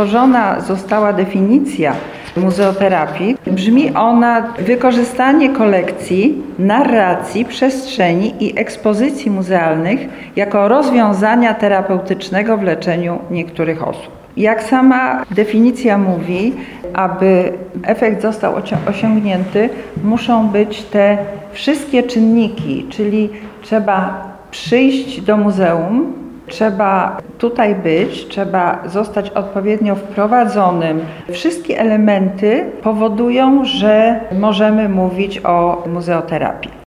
stworzona została definicja muzeoterapii, brzmi ona: wykorzystanie kolekcji, narracji, przestrzeni i ekspozycji muzealnych jako rozwiązania terapeutycznego w leczeniu niektórych osób. Jak sama definicja mówi, aby efekt został osiągnięty, muszą być te wszystkie czynniki, czyli trzeba przyjść do muzeum, trzeba tutaj być, trzeba zostać odpowiednio wprowadzonym. Wszystkie elementy powodują, że możemy mówić o muzeoterapii.